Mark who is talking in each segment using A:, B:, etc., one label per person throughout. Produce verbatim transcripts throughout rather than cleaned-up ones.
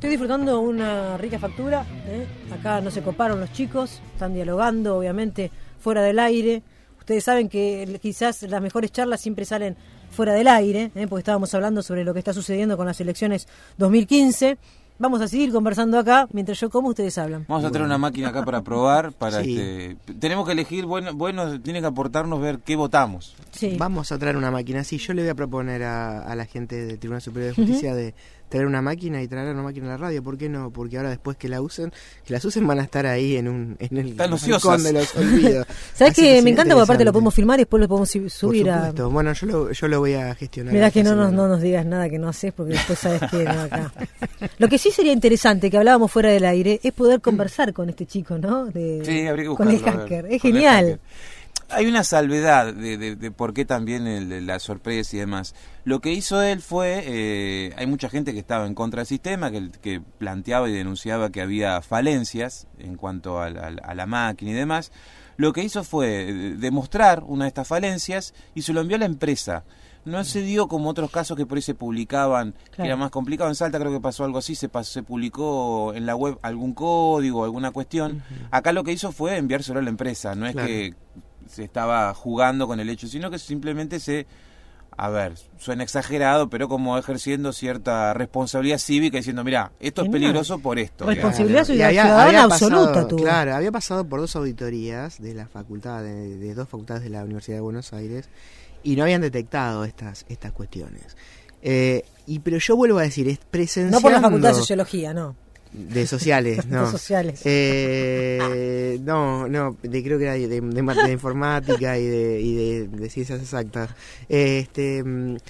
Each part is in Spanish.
A: Estoy disfrutando una rica factura, ¿eh? Acá no se coparon los chicos, están dialogando, obviamente, fuera del aire. Ustedes saben que quizás las mejores charlas siempre salen fuera del aire, ¿eh? Porque estábamos hablando sobre lo que está sucediendo con las elecciones dos mil quince. Vamos a seguir conversando acá, mientras yo como, ustedes hablan.
B: Vamos a traer una máquina acá para probar, para
C: Sí.
B: este, tenemos que elegir, bueno, bueno, tiene que aportarnos ver qué votamos.
A: Sí.
C: Vamos a traer una máquina. Sí, yo le voy a proponer a, a la gente del Tribunal Superior de Justicia uh-huh. de traer una máquina y traer una máquina a la radio. ¿Por qué no? Porque ahora después que la usen, que las usen van a estar ahí en un en el rincón de los olvidos.
A: ¿Sabes qué? Me encanta porque aparte lo podemos filmar y después lo podemos subir
C: Por
A: a...
C: supuesto. Bueno, yo lo, yo lo voy a gestionar.
A: Mirá que no nos, no nos digas nada que no haces porque después sabes que no acá. Lo que sí sería interesante, que hablábamos fuera del aire, es poder conversar con este chico, ¿no? De,
B: sí, habría que
A: con el hacker. Es genial.
B: Hay una salvedad de, de, de por qué también el, la sorpresa y demás. Lo que hizo él fue, eh, hay mucha gente que estaba en contra del sistema, que, que planteaba y denunciaba que había falencias en cuanto a, a, a la máquina y demás. Lo que hizo fue demostrar una de estas falencias y se lo envió a la empresa. No se dio como otros casos que por ahí se publicaban, claro. que era más complicado. En Salta creo que pasó algo así, se, pasó, se publicó en la web algún código, alguna cuestión. Uh-huh. Acá lo que hizo fue enviárselo a la empresa, no es claro. que se estaba jugando con el hecho, sino que simplemente se, a ver, suena exagerado, pero como ejerciendo cierta responsabilidad cívica, diciendo, mira, esto es peligroso por esto.
A: Responsabilidad ciudadana absoluta,
C: pasado,
A: tú.
C: Claro, había pasado por dos auditorías de la facultad, de, de dos facultades de la Universidad de Buenos Aires, y no habían detectado estas estas cuestiones. Eh, y pero yo vuelvo a decir, es presenciando...
A: No por la Facultad de Sociología, no.
C: De sociales, no.
A: De sociales.
C: Eh, no, no, de, creo que era de, de, de, de informática y de, y de, de ciencias exactas. Este...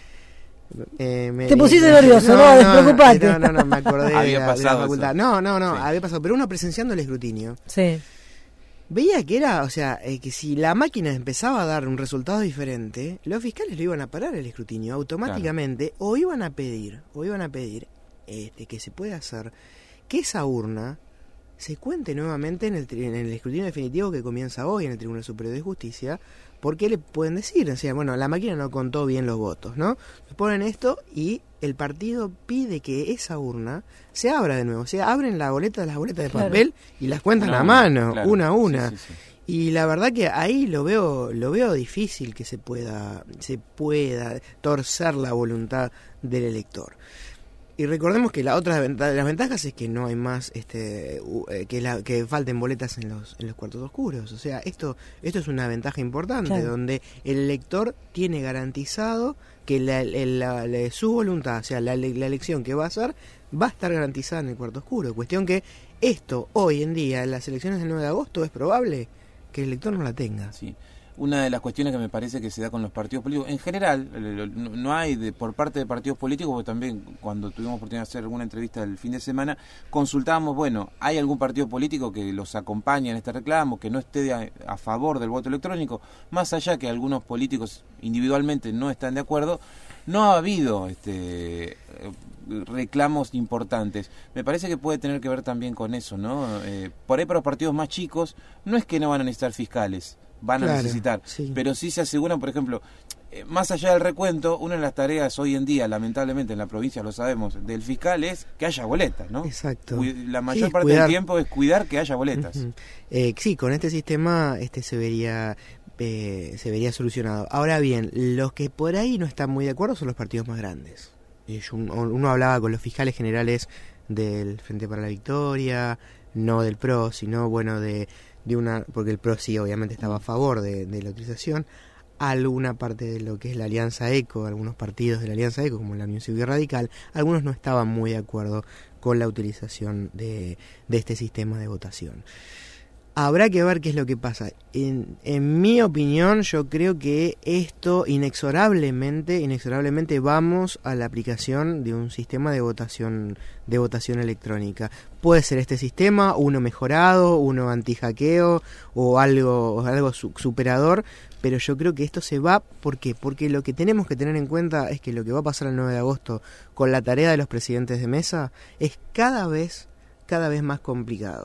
C: Eh, me,
A: Te pusiste
C: no,
A: nervioso, no,
C: no,
A: despreocupate.
C: No, no, no, me acordé
B: había
C: de, la,
B: pasado
C: de la facultad.
B: Eso.
C: No, no, no,
B: sí.
C: había pasado. Pero uno presenciando el escrutinio.
A: Sí.
C: Veía que era, o sea, eh, que si la máquina empezaba a dar un resultado diferente, los fiscales lo iban a parar el escrutinio automáticamente, claro. o iban a pedir, o iban a pedir este, que se pueda hacer que esa urna se cuente nuevamente en el, en el escrutinio definitivo que comienza hoy en el Tribunal Superior de Justicia, porque le pueden decir, o sea, bueno, la máquina no contó bien los votos, ¿no? Ponen esto y el partido pide que esa urna se abra de nuevo, o sea, abren la boleta, las boletas de claro. papel y las cuentan no, a mano, claro. una a una. Sí, sí, sí. Y la verdad que ahí lo veo lo veo difícil que se pueda se pueda torcer la voluntad del elector. Y recordemos que la otra de las ventajas es que no hay más este que la, que falten boletas en los en los cuartos oscuros. O sea, esto esto es una ventaja importante, claro. donde el elector tiene garantizado que la, la, la, su voluntad, o sea, la, la elección que va a hacer, va a estar garantizada en el cuarto oscuro. Cuestión que esto, hoy en día, en las elecciones del nueve de agosto, es probable que el elector no la tenga.
B: Sí. Una de las cuestiones que me parece que se da con los partidos políticos, en general, no hay de, por parte de partidos políticos, porque también cuando tuvimos oportunidad de hacer alguna entrevista el fin de semana, consultábamos, bueno, ¿hay algún partido político que los acompañe en este reclamo, que no esté de a, a favor del voto electrónico? Más allá que algunos políticos individualmente no están de acuerdo, no ha habido este reclamos importantes. Me parece que puede tener que ver también con eso, ¿no? Eh, por ahí para los partidos más chicos, no es que no van a necesitar fiscales, van claro, a necesitar, sí. pero sí se aseguran, por ejemplo, eh, más allá del recuento, una de las tareas hoy en día, lamentablemente en la provincia lo sabemos, del fiscal es que haya boletas, ¿no?
C: Exacto.
B: Cuid- la mayor
C: sí,
B: parte
C: cuidar.
B: del tiempo es cuidar que haya boletas.
C: Uh-huh. eh, sí, con este sistema este se vería eh, se vería solucionado. Ahora bien, los que por ahí no están muy de acuerdo son los partidos más grandes. Eh, yo, uno hablaba con los fiscales generales del Frente para la Victoria, no del P R O, sino bueno de de una, porque el P R O sí obviamente estaba a favor de, de la utilización, alguna parte de lo que es la Alianza ECO, algunos partidos de la Alianza ECO como la Unión Cívica Radical, algunos no estaban muy de acuerdo con la utilización de, de este sistema de votación. Habrá que ver qué es lo que pasa. En, en mi opinión, yo creo que esto inexorablemente, inexorablemente vamos a la aplicación de un sistema de votación, de votación electrónica. Puede ser este sistema, uno mejorado, uno anti-hackeo o algo, algo su, superador, pero yo creo que esto se va, ¿por qué? Porque lo que tenemos que tener en cuenta es que lo que va a pasar el nueve de agosto con la tarea de los presidentes de mesa es cada vez, cada vez más complicado.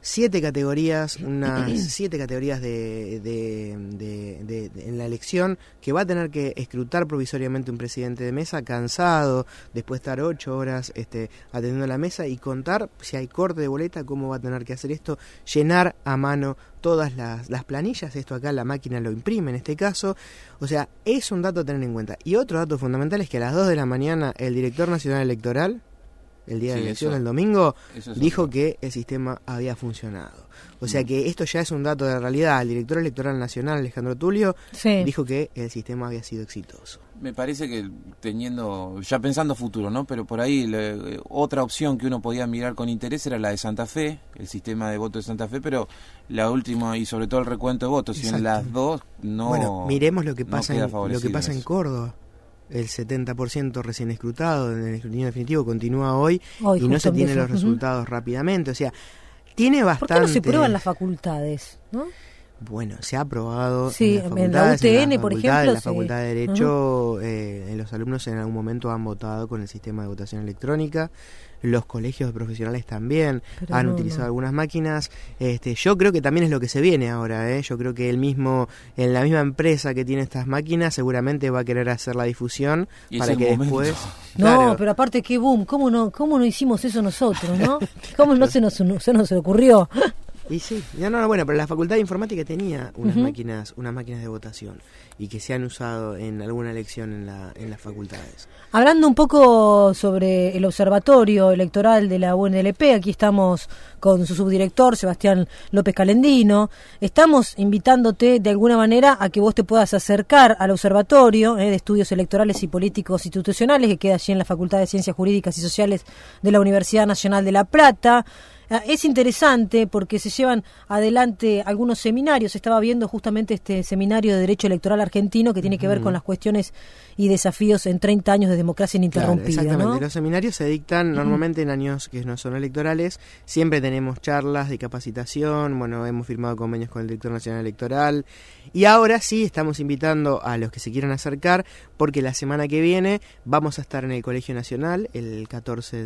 C: siete categorías, unas siete categorías de, de, de, de, de en la elección que va a tener que escrutar provisoriamente un presidente de mesa cansado, después de estar ocho horas este, atendiendo la mesa y contar si hay corte de boleta, cómo va a tener que hacer esto, llenar a mano todas las, las planillas, esto acá la máquina lo imprime en este caso, o sea, es un dato a tener en cuenta. Y otro dato fundamental es que a las dos de la mañana el director nacional electoral, el día sí, de la elección, eso, el domingo, dijo que el sistema había funcionado. O sea que esto ya es un dato de realidad. El director electoral nacional, Alejandro Tulio, sí. dijo que el sistema había sido exitoso.
B: Me parece que teniendo, ya pensando futuro, ¿no? Pero por ahí le, otra opción que uno podía mirar con interés era la de Santa Fe, el sistema de voto de Santa Fe, pero la última y sobre todo el recuento de votos, y en las dos no.
C: Bueno, miremos lo que pasa, no en, lo que pasa en Córdoba. El setenta por ciento recién escrutado en el escrutinio definitivo continúa hoy, hoy y no se tienen los resultados uh-huh. rápidamente. O sea, tiene bastante...
A: ¿Por qué no se prueban las facultades, no?
C: Bueno, se ha aprobado
A: sí,
C: en, las
A: en la U T N,
C: en
A: por ejemplo.
C: En la
A: sí.
C: Facultad de Derecho, uh-huh. eh, los alumnos en algún momento han votado con el sistema de votación electrónica. Los colegios profesionales también Pero han no, utilizado no. algunas máquinas. Este, yo creo que también es lo que se viene ahora. ¿eh? Yo creo que el mismo, en la misma empresa que tiene estas máquinas, seguramente va a querer hacer la difusión para que momento. después.
A: No, claro. Pero aparte qué boom, cómo no, cómo no hicimos eso nosotros, ¿no? ¿Cómo no se nos, se nos ocurrió?
C: Y sí, no, no, bueno, pero la Facultad de Informática tenía unas uh-huh. máquinas, unas máquinas de votación y que se han usado en alguna elección en la, en las facultades.
A: Hablando un poco sobre el observatorio electoral de la U N L P, aquí estamos con su subdirector Sebastián López Calendino. Estamos invitándote de alguna manera a que vos te puedas acercar al observatorio eh, de estudios electorales y políticos institucionales que queda allí en la Facultad de Ciencias Jurídicas y Sociales de la Universidad Nacional de La Plata. Es interesante porque se llevan adelante algunos seminarios. Estaba viendo justamente este seminario de Derecho Electoral Argentino que tiene que ver con las cuestiones y desafíos en treinta años de democracia ininterrumpida.
C: Claro, exactamente.
A: ¿no?
C: Los seminarios se dictan normalmente en años que no son electorales. Siempre tenemos charlas de capacitación. Bueno, hemos firmado convenios con el Director Nacional Electoral. Y ahora sí estamos invitando a los que se quieran acercar porque la semana que viene vamos a estar en el Colegio Nacional el catorce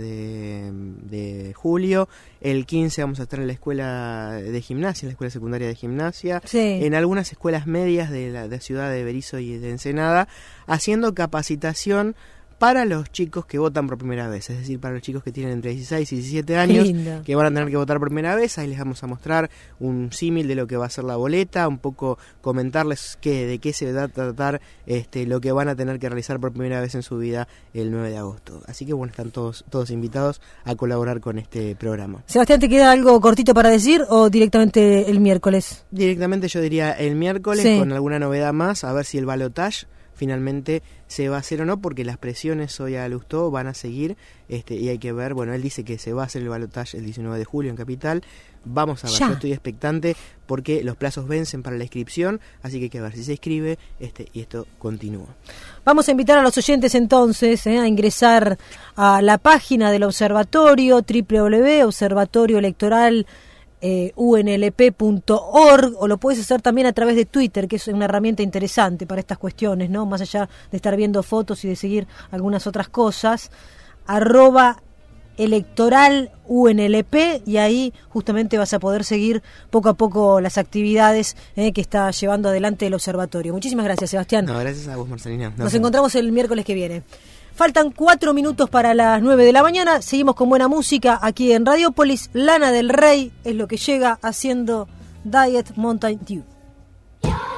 C: de julio. El quince vamos a estar en la escuela de gimnasia, en la escuela secundaria de gimnasia,
A: sí.
C: en algunas escuelas medias de la, de la ciudad de Berisso y de Ensenada, haciendo capacitación para los chicos que votan por primera vez, es decir, para los chicos que tienen entre dieciséis y diecisiete años, que van a tener que votar por primera vez. Ahí les vamos a mostrar un símil de lo que va a ser la boleta, un poco comentarles qué, de qué se va a tratar este, lo que van a tener que realizar por primera vez en su vida el nueve de agosto. Así que bueno, están todos, todos invitados a colaborar con este programa.
A: Sebastián, ¿te queda algo cortito para decir o directamente el miércoles?
C: Directamente yo diría el miércoles, sí. con alguna novedad más, a ver si el balotaje finalmente se va a hacer o no, porque las presiones hoy a Lustó van a seguir este, y hay que ver, bueno, él dice que se va a hacer el balotaje el diecinueve de julio en Capital. Vamos a ver, ya. Yo estoy expectante porque los plazos vencen para la inscripción, así que hay que ver si se inscribe este, y esto continúa.
A: Vamos a invitar a los oyentes entonces eh, a ingresar a la página del observatorio, doble u doble u doble u punto observatorio electoral Eh, u n l p punto org, o lo puedes hacer también a través de Twitter, que es una herramienta interesante para estas cuestiones, ¿no? Más allá de estar viendo fotos y de seguir algunas otras cosas, arroba electoral U N L P, y ahí justamente vas a poder seguir poco a poco las actividades eh, que está llevando adelante el observatorio. Muchísimas gracias, Sebastián.
C: No, gracias a vos, Marcelina.
A: No, Nos no. encontramos el miércoles que viene. Faltan cuatro minutos para las nueve de la mañana. Seguimos con buena música aquí en Radiópolis. Lana del Rey es lo que llega haciendo Diet Mountain Dew.